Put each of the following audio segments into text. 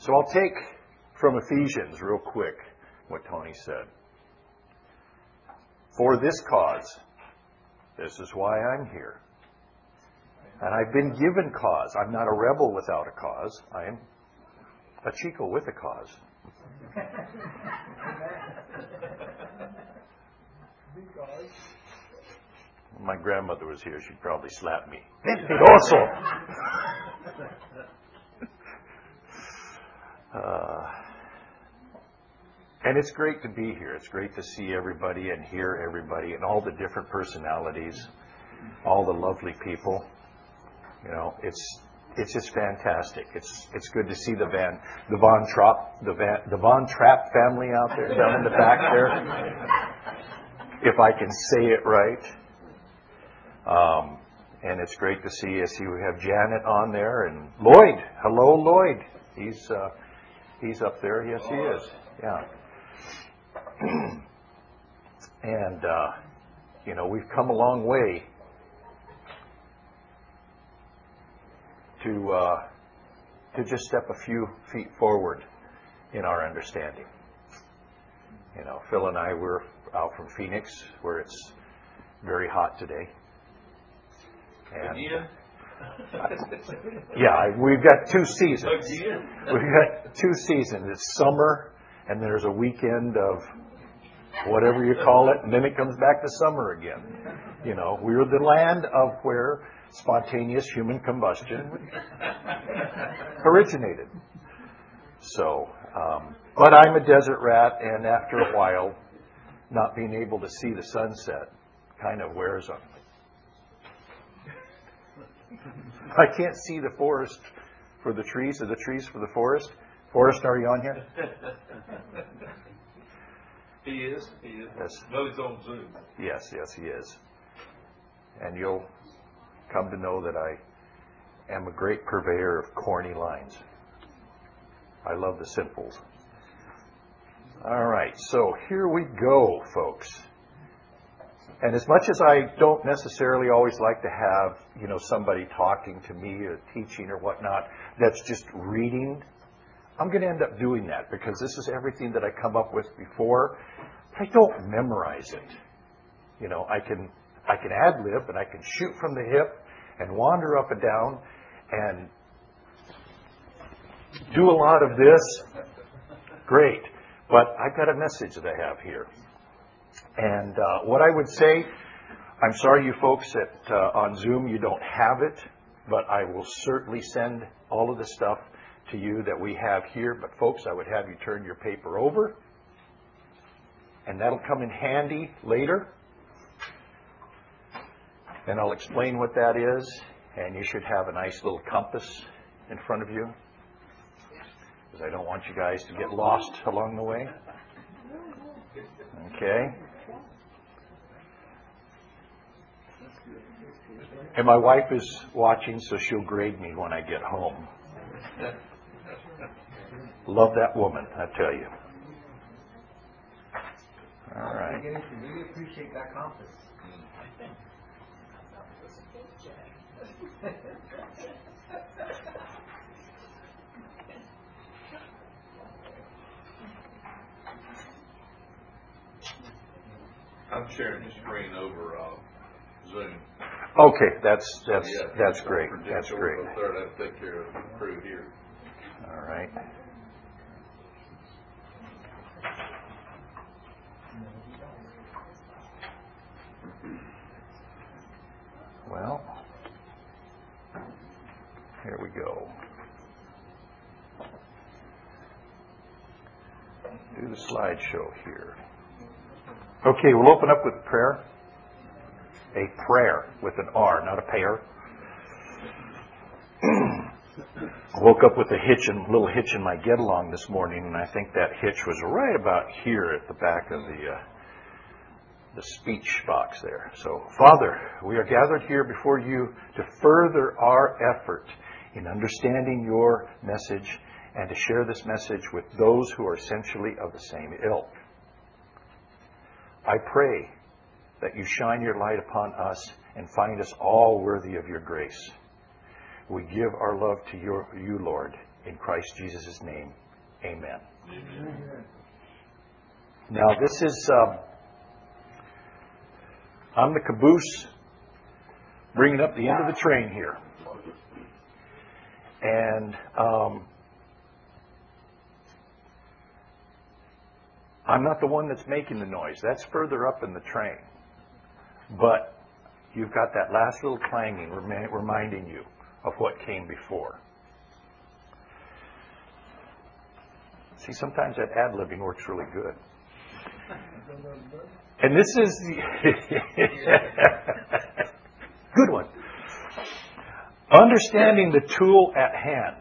So I'll take from Ephesians real quick what Tony said. For this cause, this is why I'm here. And I've been given cause. I'm not a rebel without a cause. I am a Chico with a cause. If my grandmother was here, she'd probably slap me. And it's great to be here. It's great to see everybody and hear everybody and all the different personalities, all the lovely people. You know, it's just fantastic. It's good to see the Von Trapp family out there down in the back there, if I can say it right. And it's great to see. I see we have Janet on there and Lloyd. Hello, Lloyd. He's up there. Yes, he is. Yeah. And you know, we've come a long way to just step a few feet forward in our understanding. You know, Phil and I were out from Phoenix, where it's very hot today. And yeah, we've got 2 seasons. We've got 2 seasons. It's summer, and there's a weekend of whatever you call it, and then it comes back to summer again. You know, we're the land of where spontaneous human combustion originated. So, but I'm a desert rat, and after a while, not being able to see the sunset kind of wears on me. I can't see the forest for the trees, or the trees for the forest. Forrest, are you on here? He is. Yes. No, he's on Zoom. Yes, he is. And you'll come to know that I am a great purveyor of corny lines. I love the simples. All right, so here we go, folks. And as much as I don't necessarily always like to have, you know, somebody talking to me or teaching or whatnot, that's just reading, I'm going to end up doing that because this is everything that I come up with before. I don't memorize it. You know, I can ad-lib and I can shoot from the hip and wander up and down and do a lot of this. Great. But I've got a message that I have here. And what I would say, I'm sorry you folks that on Zoom you don't have it, but I will certainly send all of the stuff to you that we have here. But folks, I would have you turn your paper over, and that'll come in handy later. And I'll explain what that is, and you should have a nice little compass in front of you, because I don't want you guys to get lost along the way. Okay? And my wife is watching, so she'll grade me when I get home. Love that woman, I tell you. All right. We really appreciate that compass. I'm sharing the screen over Zoom. Okay, that's great. That's great. That'll take care of the crew here. All right. Well, here we go. Do the slideshow here. Okay, we'll open up with prayer. A prayer with an R, not a pair. Woke up with a little hitch in my get along this morning, and I think that hitch was right about here at the back of the speech box there. So, Father, we are gathered here before you to further our effort in understanding your message and to share this message with those who are essentially of the same ilk. I pray that you shine your light upon us and find us all worthy of your grace. We give our love to you, Lord, In Christ Jesus' name, amen. Now this is, I'm the caboose bringing up the end of the train here. And I'm not the one that's making the noise. That's further up in the train. But you've got that last little clanging reminding you of what came before. See, sometimes that ad-libbing works really good. And this is the good one. Understanding the tool at hand.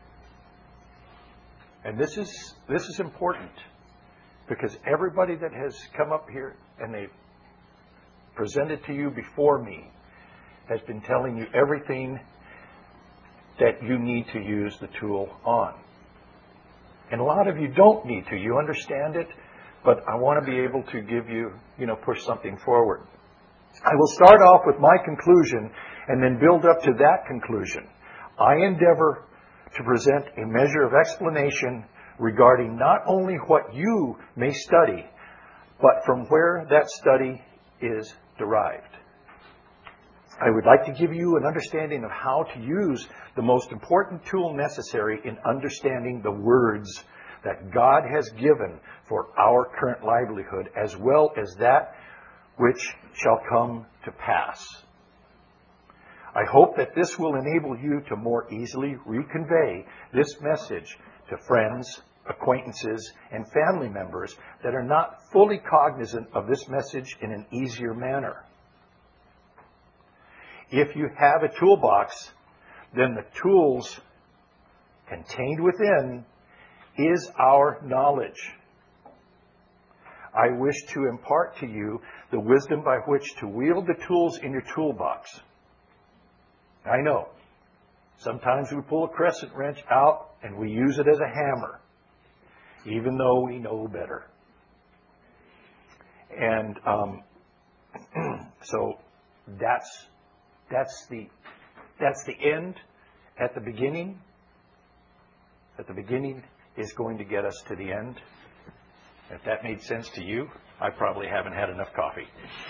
And this is important, because everybody that has come up here and they've presented to you before me has been telling you everything that you need to use the tool on. And a lot of you don't need to. You understand it, but I want to be able to give you, push something forward. I will start off with my conclusion and then build up to that conclusion. I endeavor to present a measure of explanation regarding not only what you may study, but from where that study is derived. I would like to give you an understanding of how to use the most important tool necessary in understanding the words that God has given for our current livelihood, as well as that which shall come to pass. I hope that this will enable you to more easily reconvey this message to friends, acquaintances, and family members that are not fully cognizant of this message in an easier manner. If you have a toolbox, then the tools contained within is our knowledge. I wish to impart to you the wisdom by which to wield the tools in your toolbox. I know, sometimes we pull a crescent wrench out and we use it as a hammer, even though we know better. And so that's the end. At the beginning is going to get us to the end. If that made sense to you, I probably haven't had enough coffee.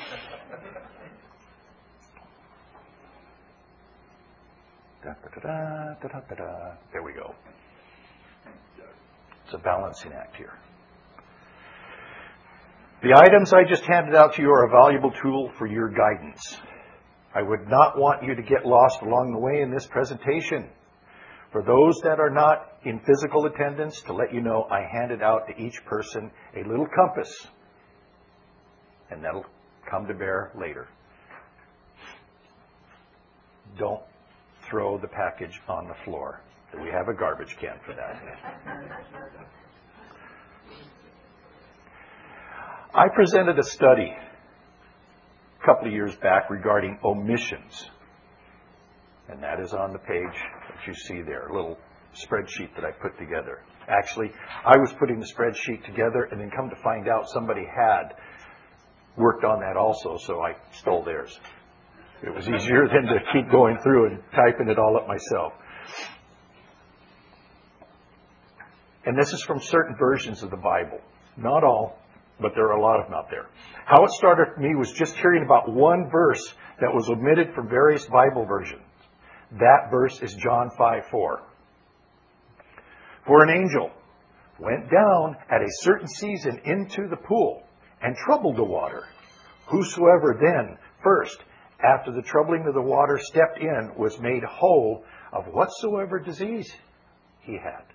There we go. It's a balancing act here. The items I just handed out to you are a valuable tool for your guidance. I would not want you to get lost along the way in this presentation. For those that are not in physical attendance, to let you know, I handed out to each person a little compass. And that'll come to bear later. Don't throw the package on the floor. We have a garbage can for that. I presented a study a couple of years back regarding omissions. And that is on the page that you see there, a little spreadsheet that I put together. Actually, I was putting the spreadsheet together and then come to find out somebody had worked on that also, so I stole theirs. It was easier than to keep going through and typing it all up myself. And this is from certain versions of the Bible. Not all, but there are a lot of them out there. How it started for me was just hearing about one verse that was omitted from various Bible versions. That verse is John 5:4. For an angel went down at a certain season into the pool and troubled the water. Whosoever then first, after the troubling of the water, stepped in, was made whole of whatsoever disease he had.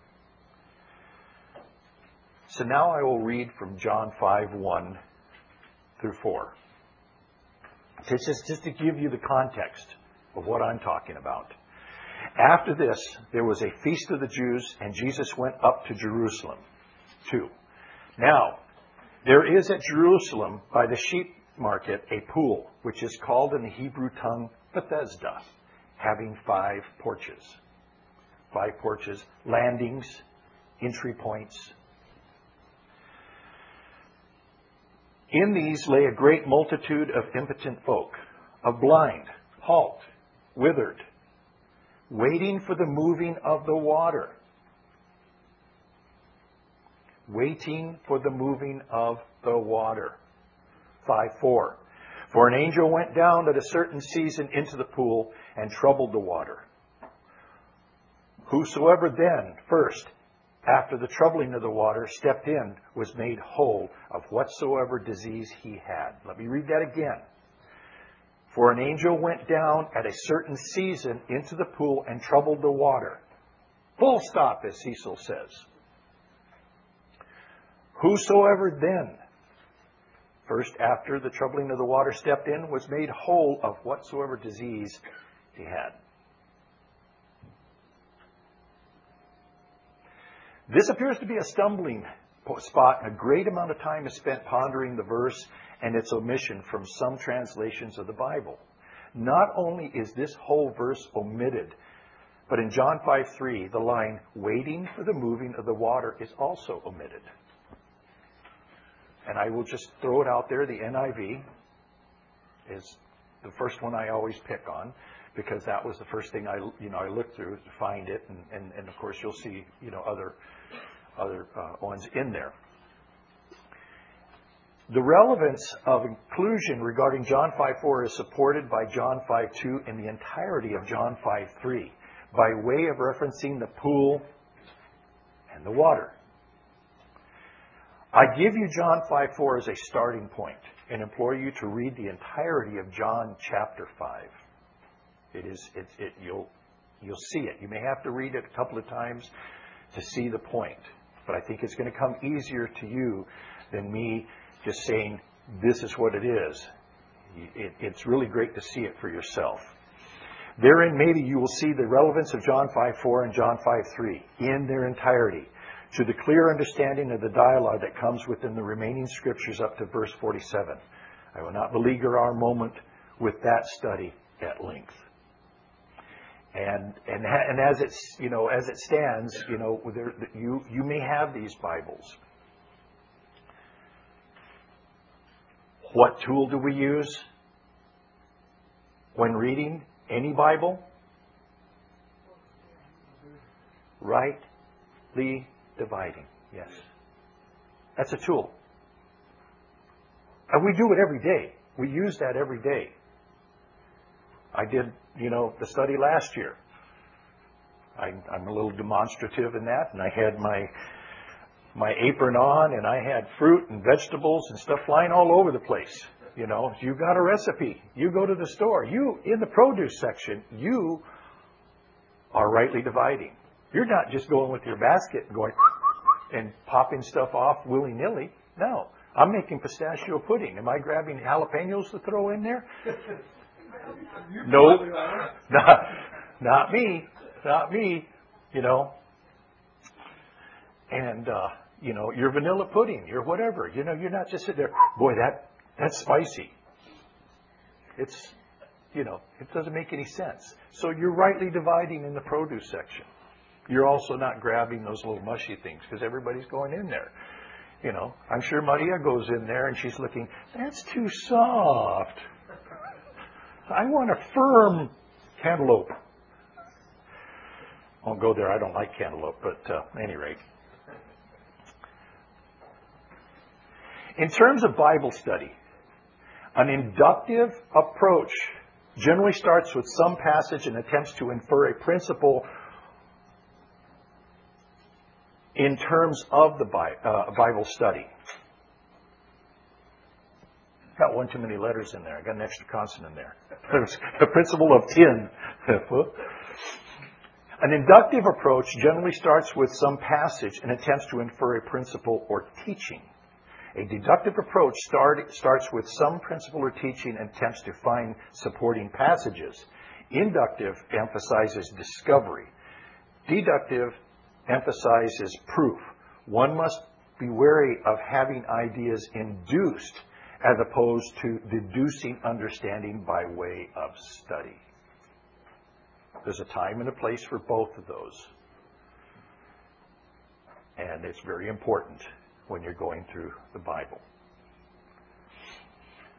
So now I will read from John 5:1 through 4. Just to give you the context of what I'm talking about. After this, there was a feast of the Jews, and Jesus went up to Jerusalem. 2. Now, there is at Jerusalem by the sheep market a pool, which is called in the Hebrew tongue Bethesda, having 5 porches. 5 porches, landings, entry points. In these lay a great multitude of impotent folk, of blind, halt, withered, Waiting for the moving of the water. Waiting for the moving of the water. 5:4. For an angel went down at a certain season into the pool and troubled the water. Whosoever then, first, after the troubling of the water, stepped in, was made whole of whatsoever disease he had. Let me read that again. For an angel went down at a certain season into the pool and troubled the water. Full stop, as Cecil says. Whosoever then, first after the troubling of the water, stepped in, was made whole of whatsoever disease he had. This appears to be a stumbling spot, and a great amount of time is spent pondering the verse and its omission from some translations of the Bible. Not only is this whole verse omitted, but in John 5:3, the line, waiting for the moving of the water, is also omitted. And I will just throw it out there, the NIV is the first one I always pick on, because that was the first thing I looked through to find it, and of course you'll see other ones in there. The relevance of inclusion regarding John 5:4 is supported by John 5:2 and the entirety of John 5:3 by way of referencing the pool and the water. I give you John 5:4 as a starting point and implore you to read the entirety of John chapter 5. You'll see it. You may have to read it a couple of times to see the point, but I think it's going to come easier to you than me just saying this is what it is. It's really great to see it for yourself. Therein, maybe you will see the relevance of John 5:4 and John 5:3 in their entirety, to the clear understanding of the dialogue that comes within the remaining scriptures up to verse 47. I will not beleaguer our moment with that study at length. And as it stands, you may have these Bibles. What tool do we use when reading any Bible? Rightly dividing. Yes. That's a tool. And we do it every day. We use that every day. I did, the study last year. I'm a little demonstrative in that, and I had my apron on, and I had fruit and vegetables and stuff flying all over the place. You've got a recipe. You go to the store. In the produce section, you are rightly dividing. You're not just going with your basket and going and popping stuff off willy-nilly. No. I'm making pistachio pudding. Am I grabbing jalapenos to throw in there? No. Not me. Not me. And, your vanilla pudding, your whatever. You're not just sitting there, boy, that's spicy. It doesn't make any sense. So you're rightly dividing in the produce section. You're also not grabbing those little mushy things because everybody's going in there. I'm sure Maria goes in there and she's looking, that's too soft. I want a firm cantaloupe. I won't go there. I don't like cantaloupe, but at any rate. In terms of Bible study, an inductive approach generally starts with some passage and attempts to infer a principle in terms of the Bible study. Got one too many letters in there. I got an extra consonant in there. There's the principle of 10. An inductive approach generally starts with some passage and attempts to infer a principle or teaching. A deductive approach starts with some principle or teaching and attempts to find supporting passages. Inductive emphasizes discovery. Deductive emphasizes proof. One must be wary of having ideas induced as opposed to deducing understanding by way of study. There's a time and a place for both of those. And it's very important when you're going through the Bible.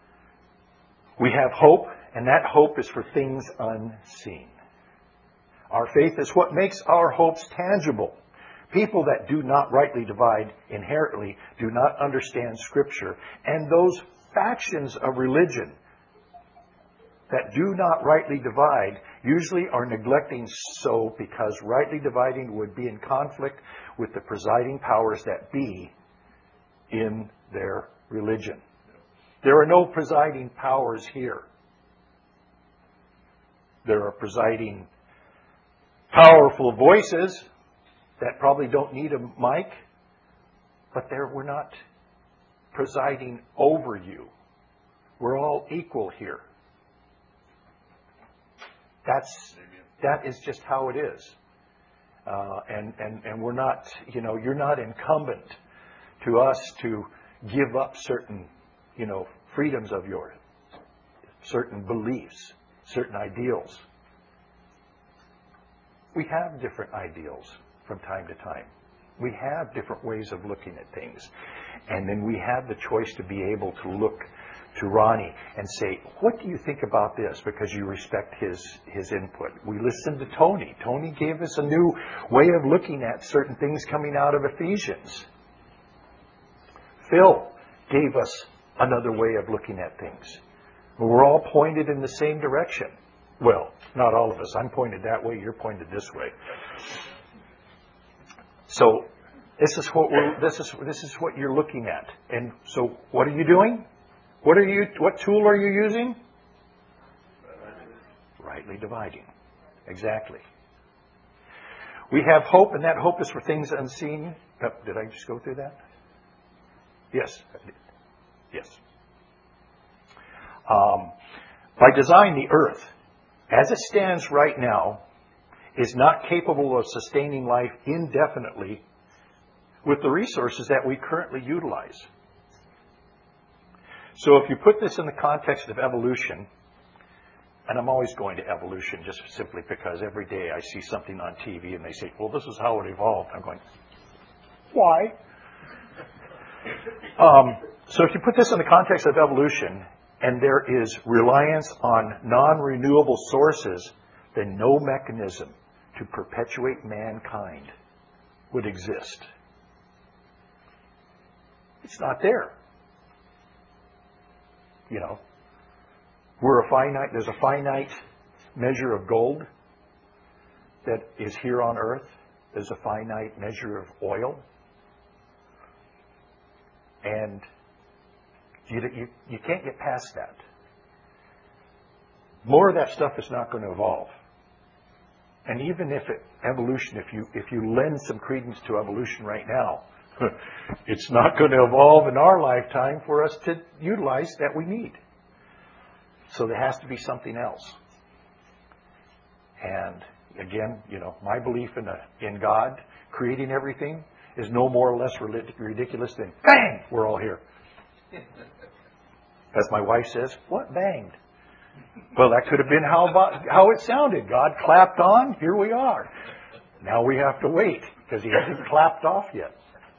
We have hope, and that hope is for things unseen. Our faith is what makes our hopes tangible. People that do not rightly divide inherently do not understand Scripture. And those factions of religion that do not rightly divide usually are neglecting so because rightly dividing would be in conflict with the presiding powers that be in their religion. There are no presiding powers here. There are presiding powerful voices that probably don't need a mic, but we're not presiding over you. We're all equal here. That is just how it is. And we're not, you're not incumbent to us to give up certain, freedoms of yours, certain beliefs, certain ideals. We have different ideals from time to time. We have different ways of looking at things. And then we have the choice to be able to look to Ronnie and say, what do you think about this? Because you respect his input. We listened to Tony. Tony gave us a new way of looking at certain things coming out of Ephesians. Phil gave us another way of looking at things. We're all pointed in the same direction. Well, not all of us. I'm pointed that way. You're pointed this way. So this is what you're looking at. And so what are you doing? What tool are you using? Rightly dividing. Exactly. We have hope, and that hope is for things unseen. Did I just go through that? Yes. Yes. By design, the earth, as it stands right now, is not capable of sustaining life indefinitely with the resources that we currently utilize. So if you put this in the context of evolution, and I'm always going to evolution just simply because every day I see something on TV and they say, well, this is how it evolved. I'm going, why? So if you put this in the context of evolution, and there is reliance on non-renewable sources, then no mechanism to perpetuate mankind would exist. It's not there. There's a finite measure of gold that is here on earth. There's a finite measure of oil. And you can't get past that. More of that stuff is not going to evolve. And even if you lend some credence to evolution right now, it's not going to evolve in our lifetime for us to utilize that we need. So there has to be something else. And again, my belief in God creating everything is no more or less ridiculous than bang, we're all here. As my wife says, what banged? Well, that could have been how it sounded. God clapped on, here we are. Now we have to wait because he hasn't clapped off yet.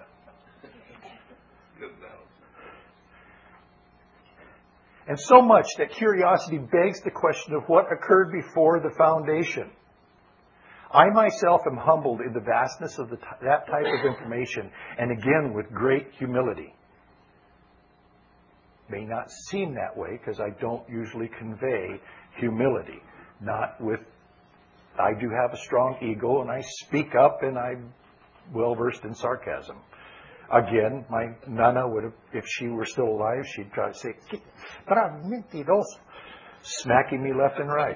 And so much that curiosity begs the question of what occurred before the foundation. I myself am humbled in the vastness of that type of information, and again with great humility. May not seem that way because I don't usually convey humility. I do have a strong ego and I speak up and I'm well versed in sarcasm. Again, my Nana would have, if she were still alive, she'd try to say, smacking me left and right.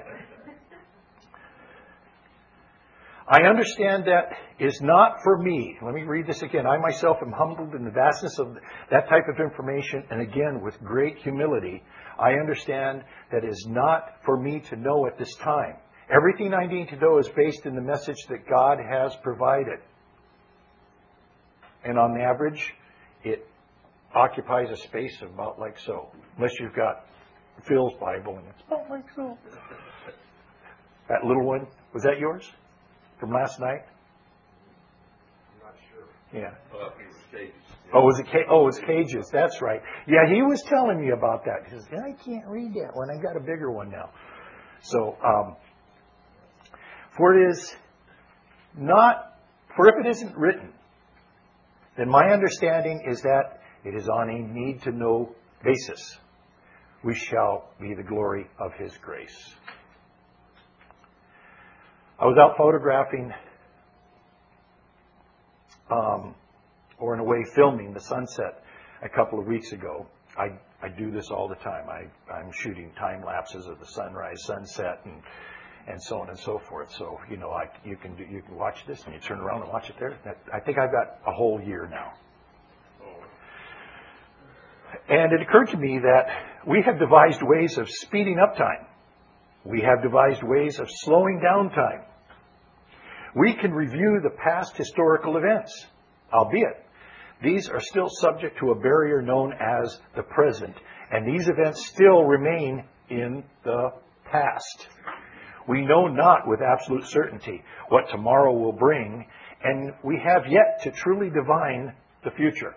I understand that is not for me. Let me read this again. I myself am humbled in the vastness of that type of information, and again, with great humility, I understand that is not for me to know at this time. Everything I need to know is based in the message that God has provided. And on average, it occupies a space of about like so. Unless you've got Phil's Bible, and it's about like so. That little one, was that yours? From last night? I'm not sure. Yeah. Cages. It's Cages. That's right. Yeah, he was telling me about that. He says, I can't read that one. I got a bigger one now. So, For if it isn't written, then my understanding is that it is on a need-to-know basis. We shall be the glory of His grace. I was out photographing, or in a way filming the sunset a couple of weeks ago. I do this all the time. I'm shooting time lapses of the sunrise, sunset, and so on and so forth. So you can watch this and you turn around and watch it there. I think I've got a whole year now. And it occurred to me that we have devised ways of speeding up time. We have devised ways of slowing down time. We can review the past historical events, albeit these are still subject to a barrier known as the present, and these events still remain in the past. We know not with absolute certainty what tomorrow will bring, and we have yet to truly divine the future.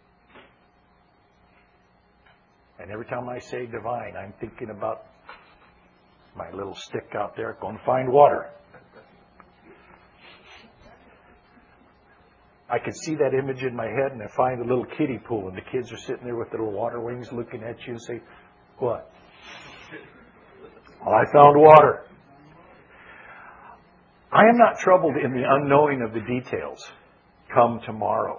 And every time I say divine, I'm thinking about my little stick out there going to find water. I can see that image in my head, and I find a little kiddie pool, and the kids are sitting there with their little water wings looking at you and say, "What?" "Well, I found water." I am not troubled in the unknowing of the details come tomorrow.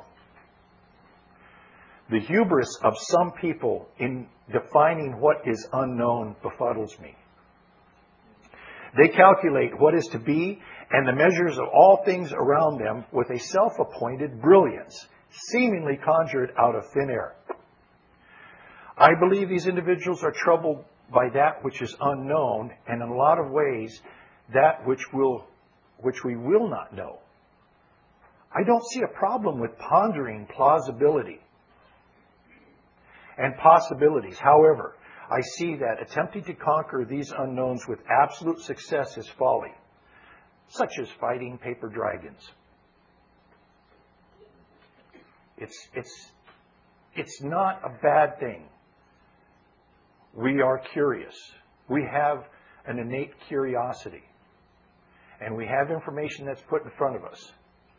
The hubris of some people in defining what is unknown befuddles me. They calculate what is to be and the measures of all things around them with a self-appointed brilliance, seemingly conjured out of thin air. I believe these individuals are troubled by that which is unknown, and in a lot of ways, that which we will not know. I don't see a problem with pondering plausibility and possibilities. However, I see that attempting to conquer these unknowns with absolute success is folly, such as fighting paper dragons. It's not a bad thing. We are curious. We have an innate curiosity. And we have information that's put in front of us.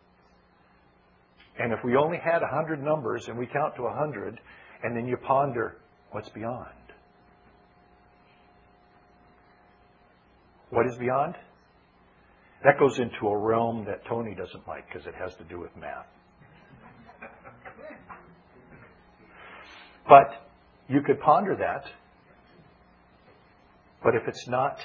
And if we only had 100 numbers and we count to 100, and then you ponder what's beyond. What is beyond? That goes into a realm that Tony doesn't like because it has to do with math. But you could ponder that. But if it's not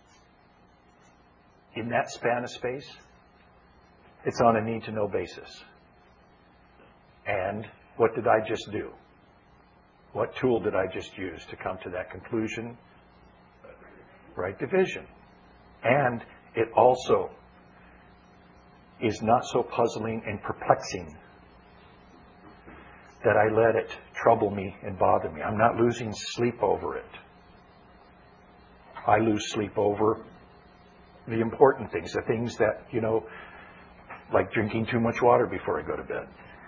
in that span of space, it's on a need-to-know basis. And what did I just do? What tool did I just use to come to that conclusion? Right division. And it also is not so puzzling and perplexing that I let it trouble me and bother me. I'm not losing sleep over it. I lose sleep over the important things, the things that, like drinking too much water before I go to bed.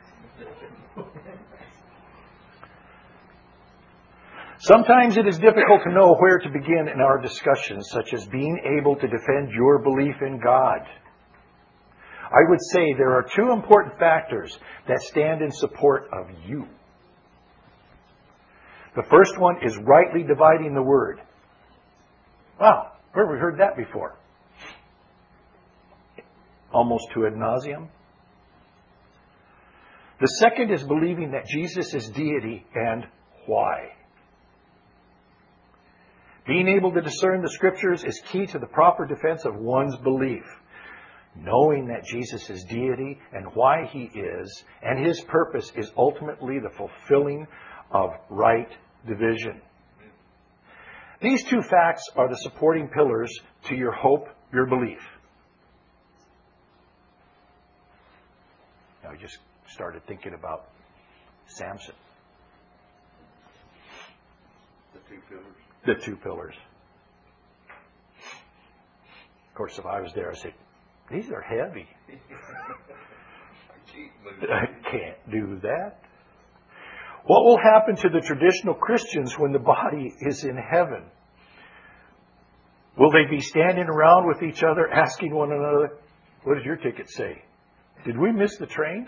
Sometimes it is difficult to know where to begin in our discussions, such as being able to defend your belief in God. I would say there are two important factors that stand in support of you. The first one is rightly dividing the word. Wow, where have we heard that before? Almost to ad nauseum. The second is believing that Jesus is deity and why. Being able to discern the Scriptures is key to the proper defense of one's belief. Knowing that Jesus is deity and why He is, and His purpose is ultimately the fulfilling of right division. These two facts are the supporting pillars to your hope, your belief. Now I just started thinking about Samson. The two pillars. The two pillars. Of course, if I was there, I'd say, these are heavy. I can't do that. What will happen to the traditional Christians when the body is in heaven? Will they be standing around with each other asking one another, what does your ticket say? Did we miss the train?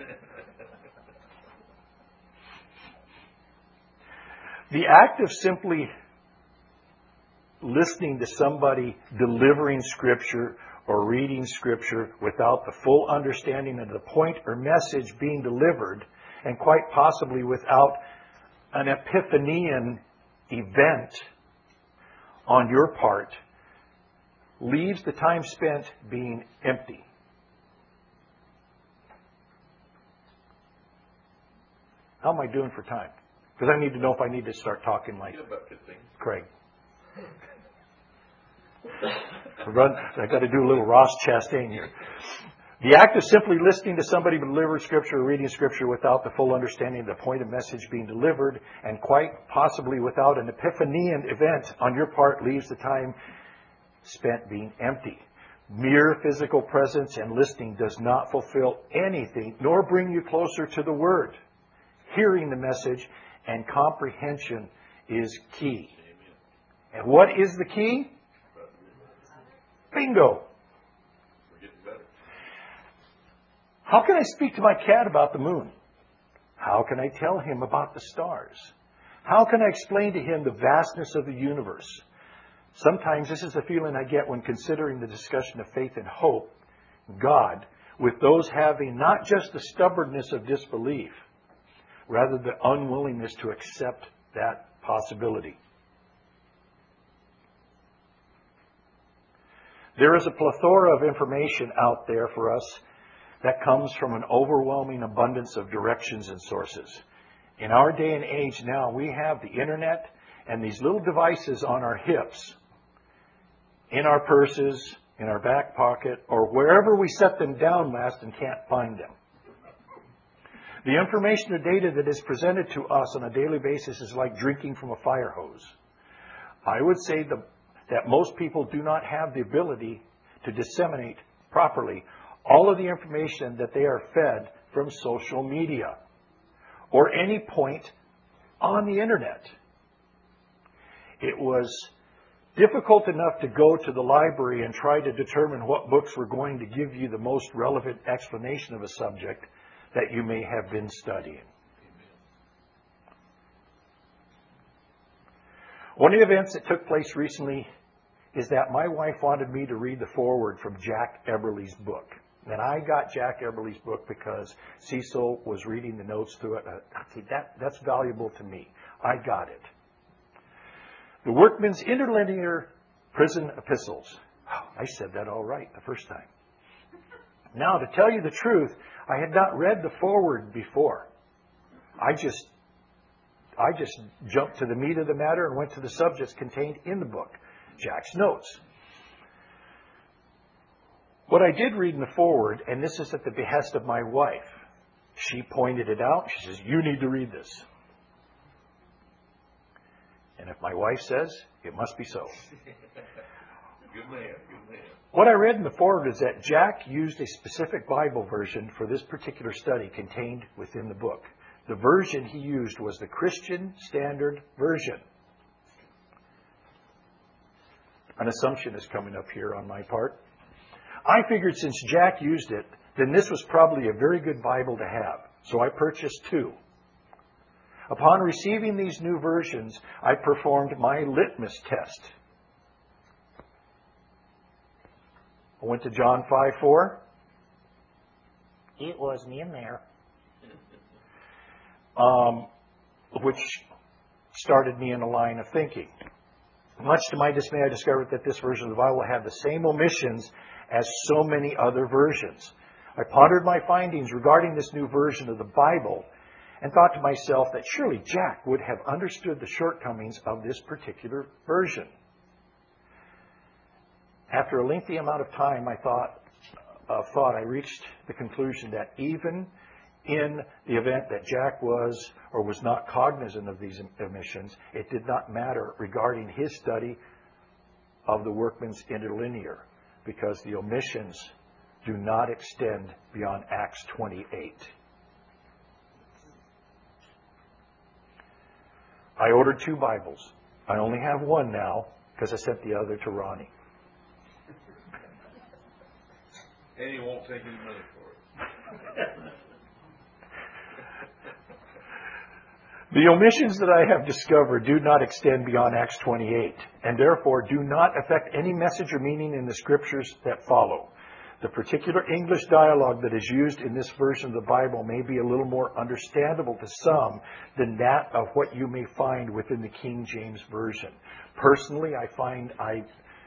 The act of simply listening to somebody delivering Scripture or reading Scripture without the full understanding of the point or message being delivered, and quite possibly without an epiphanian event on your part, leaves the time spent being empty. How am I doing for time? Because I need to know if I need to start talking like About 15. Craig. I got to do a little Ross Chastain here. The act of simply listening to somebody deliver Scripture or reading Scripture without the full understanding of the point of message being delivered, and quite possibly without an epiphanian event on your part, leaves the time spent being empty. Mere physical presence and listening does not fulfill anything, nor bring you closer to the Word. Hearing the message and comprehension is key. And what is the key? Bingo! We're getting better. How can I speak to my cat about the moon? How can I tell him about the stars? How can I explain to him the vastness of the universe? Sometimes this is the feeling I get when considering the discussion of faith and hope, God, with those having not just the stubbornness of disbelief, rather the unwillingness to accept that possibility. There is a plethora of information out there for us that comes from an overwhelming abundance of directions and sources. In our day and age now, we have the internet and these little devices on our hips, in our purses, in our back pocket, or wherever we set them down last and can't find them. The information or data that is presented to us on a daily basis is like drinking from a fire hose. I would say that most people do not have the ability to disseminate properly all of the information that they are fed from social media or any point on the internet. It was difficult enough to go to the library and try to determine what books were going to give you the most relevant explanation of a subject that you may have been studying. One of the events that took place recently is that my wife wanted me to read the foreword from Jack Eberly's book. And I got Jack Eberly's book because Cecil was reading the notes through it. Okay, that's valuable to me. I got it. The Workman's Interlinear Prison Epistles. Oh, I said that all right the first time. Now, to tell you the truth, I had not read the foreword before. I just jumped to the meat of the matter and went to the subjects contained in the book, Jack's notes. What I did read in the foreword, and this is at the behest of my wife, she pointed it out. She says, you need to read this. And if my wife says, it must be so. Good man, good man. What I read in the foreword is that Jack used a specific Bible version for this particular study contained within the book. The version he used was the Christian Standard Version. An assumption is coming up here on my part. I figured since Jack used it, then this was probably a very good Bible to have. So I purchased two. Upon receiving these new versions, I performed my litmus test. I went to John 5:4. It wasn't in there. Which started me in a line of thinking. Much to my dismay, I discovered that this version of the Bible had the same omissions as so many other versions. I pondered my findings regarding this new version of the Bible and thought to myself that surely Jack would have understood the shortcomings of this particular version. After a lengthy amount of time, I reached the conclusion that even in the event that Jack was or was not cognizant of these omissions, it did not matter regarding his study of the Workman's Interlinear, because the omissions do not extend beyond Acts 28. I ordered 2 Bibles. I only have one now because I sent the other to Ronnie. And he won't take any money for it. The omissions that I have discovered do not extend beyond Acts 28, and therefore do not affect any message or meaning in the scriptures that follow. The particular English dialogue that is used in this version of the Bible may be a little more understandable to some than that of what you may find within the King James Version. Personally, I find I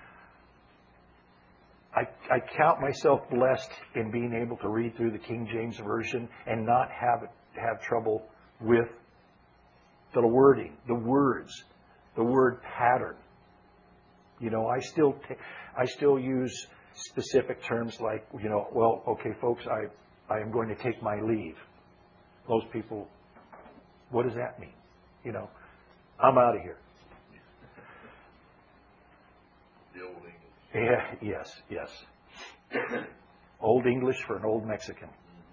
count myself blessed in being able to read through the King James Version and not have trouble with the wording, the words, the word pattern. You know, I still use specific terms like, you know, well, okay, folks, I am going to take my leave. Most people, what does that mean? You know, I'm out of here. The old English. Yeah, yes. Old English for an old Mexican.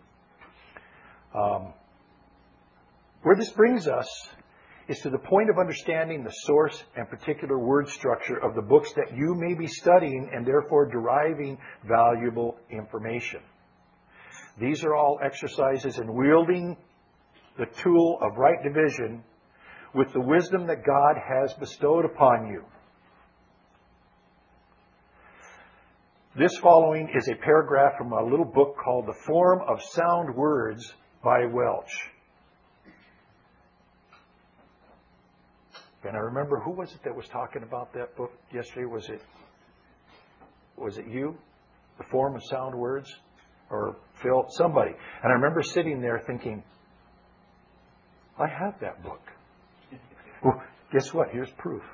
Where this brings us is to the point of understanding the source and particular word structure of the books that you may be studying and therefore deriving valuable information. These are all exercises in wielding the tool of right division with the wisdom that God has bestowed upon you. This following is a paragraph from a little book called The Form of Sound Words by Welch. And I remember, who was it that was talking about that book yesterday? Was it you? The Form of Sound Words? Or Phil? Somebody. And I remember sitting there thinking, I have that book. Well, guess what? Here's proof.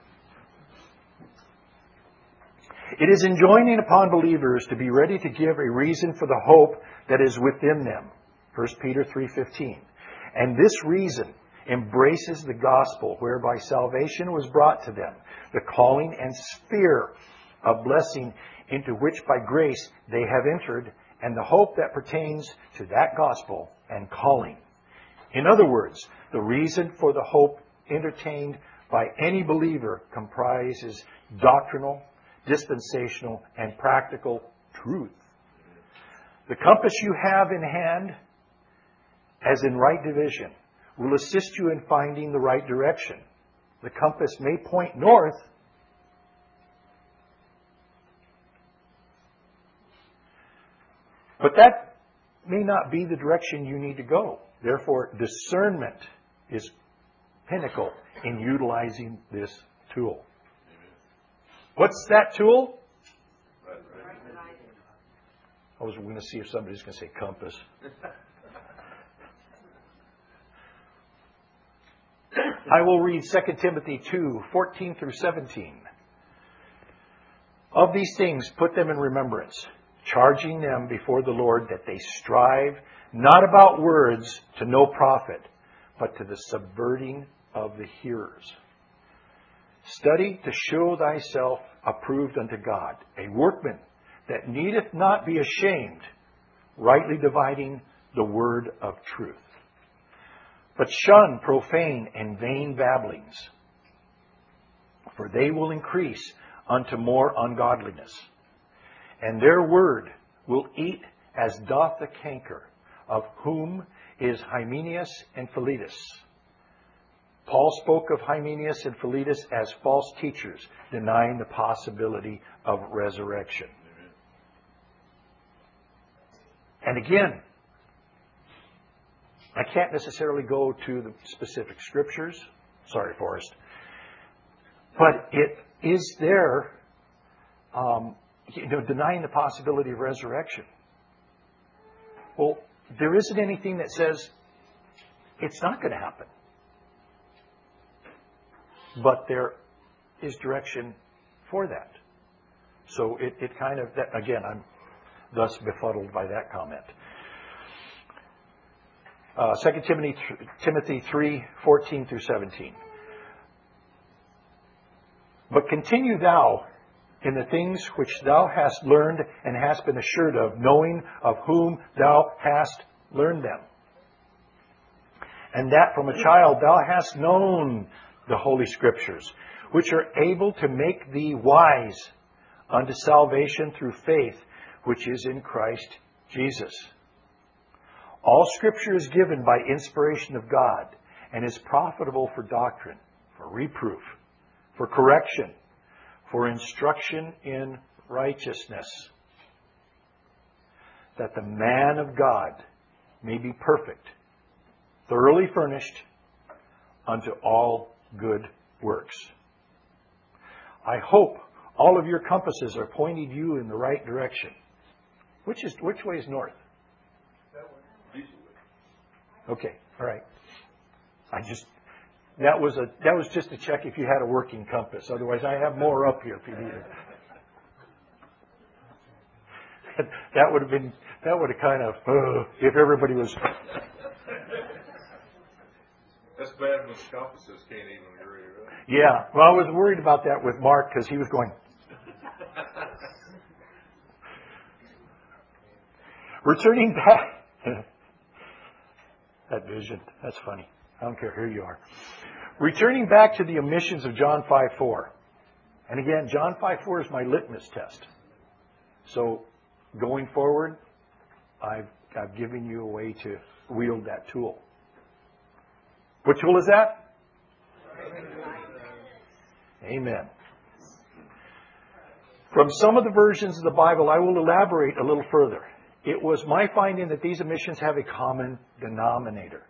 It is enjoining upon believers to be ready to give a reason for the hope that is within them. 1 Peter 3:15. And this reason embraces the gospel whereby salvation was brought to them, the calling and sphere of blessing into which by grace they have entered, and the hope that pertains to that gospel and calling. In other words, the reason for the hope entertained by any believer comprises doctrinal, dispensational, and practical truth. The compass you have in hand, as in right division, will assist you in finding the right direction. The compass may point north, but that may not be the direction you need to go. Therefore, discernment is pinnacle in utilizing this tool. What's that tool? I was going to see if somebody's going to say compass. I will read 2 Timothy 2:14 through 17. Of these things, put them in remembrance, charging them before the Lord that they strive not about words to no profit, but to the subverting of the hearers. Study to show thyself approved unto God, a workman that needeth not be ashamed, rightly dividing the word of truth. But shun profane and vain babblings, for they will increase unto more ungodliness. And their word will eat as doth the canker, of whom is Hymenaeus and Philetus. Paul spoke of Hymenaeus and Philetus as false teachers, denying the possibility of resurrection. And again, I can't necessarily go to the specific scriptures. Sorry, Forrest. But it is there, denying the possibility of resurrection. Well, there isn't anything that says it's not going to happen. But there is direction for that. So it kind of, again, I'm thus befuddled by that comment. 2 Timothy 3:14 through 17. But continue thou in the things which thou hast learned and hast been assured of, knowing of whom thou hast learned them. And that from a child thou hast known the Holy Scriptures, which are able to make thee wise unto salvation through faith, which is in Christ Jesus. All Scripture is given by inspiration of God and is profitable for doctrine, for reproof, for correction, for instruction in righteousness, that the man of God may be perfect, thoroughly furnished unto all good works. I hope all of your compasses are pointing you in the right direction. Which way is north? Okay, all right. That was just to check if you had a working compass. Otherwise, I have more up here if you need it. That would have kind of if everybody was. That's bad when the compasses can't even agree, right? Yeah, well, I was worried about that with Mark because he was going. Returning back. That vision, that's funny. I don't care who you are. Returning back to the omissions of John 5:4. And again, John 5:4 is my litmus test. So going forward, I've given you a way to wield that tool. What tool is that? Amen. From some of the versions of the Bible, I will elaborate a little further. It was my finding that these omissions have a common denominator.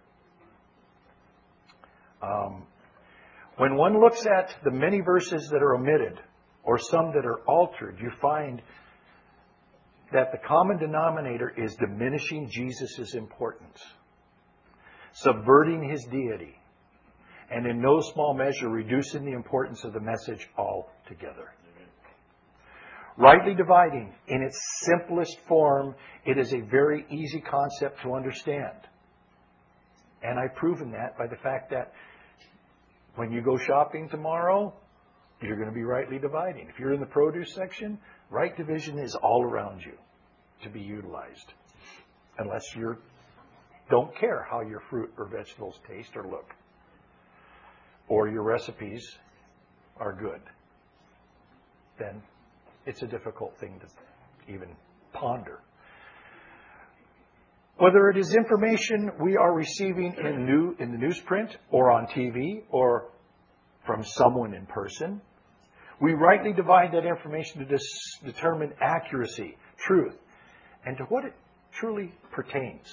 When one looks at the many verses that are omitted, or some that are altered, you find that the common denominator is diminishing Jesus' importance, subverting His deity, and in no small measure reducing the importance of the message altogether. Rightly dividing, in its simplest form, it is a very easy concept to understand. And I've proven that by the fact that when you go shopping tomorrow, you're going to be rightly dividing. If you're in the produce section, right division is all around you to be utilized. Unless you don't care how your fruit or vegetables taste or look. Or your recipes are good. Then it's a difficult thing to even ponder. Whether it is information we are receiving in the newsprint or on TV or from someone in person, we rightly divide that information to determine accuracy, truth, and to what it truly pertains.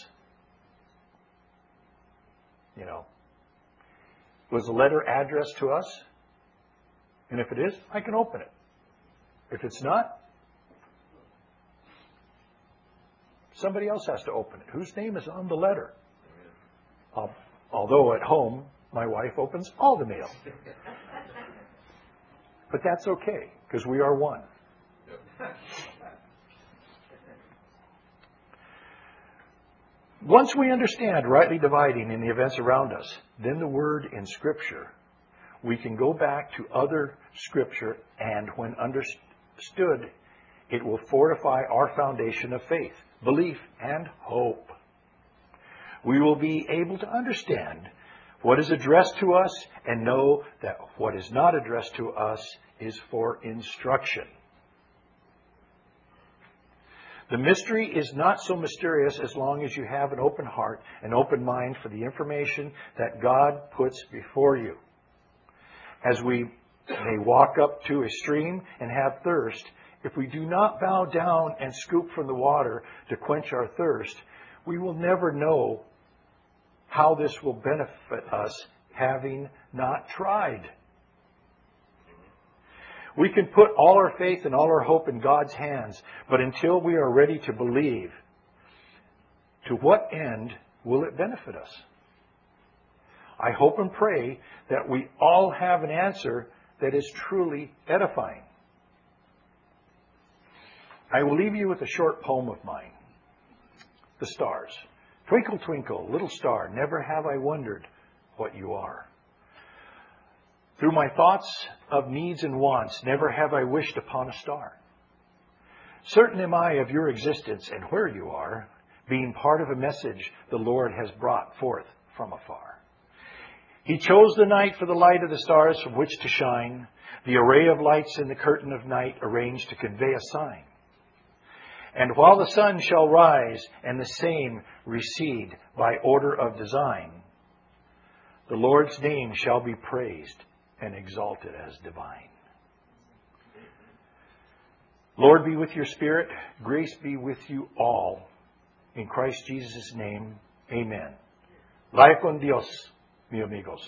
Was the letter addressed to us? And if it is, I can open it. If it's not, somebody else has to open it. Whose name is on the letter? Although at home, my wife opens all the mail. But that's okay, because we are one. Once we understand rightly dividing in the events around us, then the word in Scripture, we can go back to other Scripture, and when understood, it will fortify our foundation of faith, belief, and hope. We will be able to understand what is addressed to us and know that what is not addressed to us is for instruction. The mystery is not so mysterious as long as you have an open heart, an open mind for the information that God puts before you. As we may walk up to a stream and have thirst, if we do not bow down and scoop from the water to quench our thirst, we will never know how this will benefit us, having not tried. We can put all our faith and all our hope in God's hands, but until we are ready to believe, to what end will it benefit us? I hope and pray that we all have an answer that is truly edifying. I will leave you with a short poem of mine. The stars. Twinkle, twinkle, little star, never have I wondered what you are. Through my thoughts of needs and wants, never have I wished upon a star. Certain am I of your existence and where you are, being part of a message the Lord has brought forth from afar. He chose the night for the light of the stars from which to shine, the array of lights in the curtain of night arranged to convey a sign. And while the sun shall rise and the same recede by order of design, the Lord's name shall be praised and exalted as divine. Lord, be with your spirit. Grace be with you all. In Christ Jesus' name, amen. Vaya con Dios, mi amigos.